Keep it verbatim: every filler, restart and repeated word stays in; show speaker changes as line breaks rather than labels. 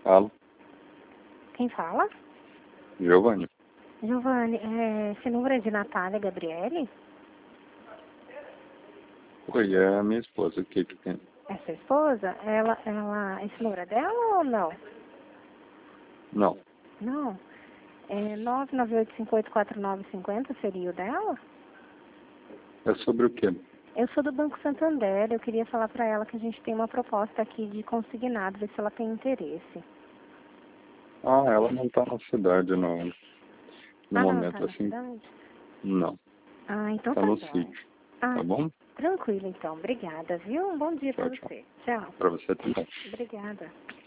Alô,
Quem fala?
Giovanni.
Giovanni, é, esse número é de Natália Gabriele?
Oi, é a minha esposa. O que que tem?
É sua esposa? Ela, ela, esse número é dela ou não?
Não.
Não. É nove nove oito cinco oito quatro nove cinco zero seria o dela?
É sobre o quê?
Eu sou do Banco Santander, eu queria falar para ela que a gente tem uma proposta aqui de consignado, ver se ela tem interesse.
Ah, ela não tá na cidade, não. No
Ah, não, tá
momento,
na
assim,
cidade?
não.
Ah, então
Tá
tá
no
bom.
sítio.
Ah,
Tá bom?
tranquilo então, obrigada, viu? Um bom dia para
Tchau, tchau.
você. Tchau.
Pra você também.
Obrigada.